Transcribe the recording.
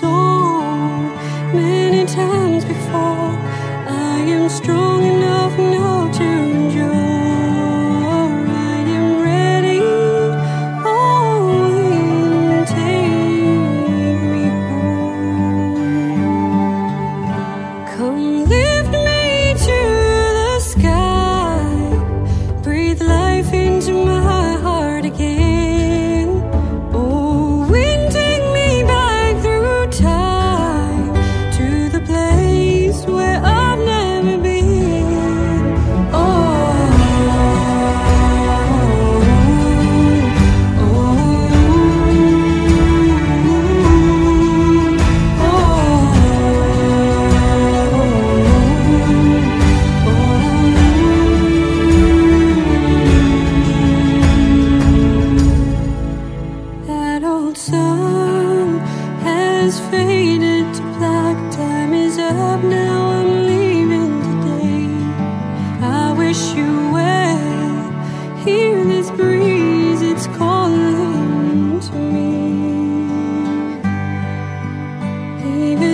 song many times before. I am strong enough now to endure. I am ready. Oh, wind, take me home. Come lift me to the sky. Breathe life into my heart again. Oh, wind, take me back through time to the place where I've never been. Oh, oh, that old sun has faded to black. Time is up now, I'm leaving today. I wish you well. Hear this breeze, it's calling to me. Even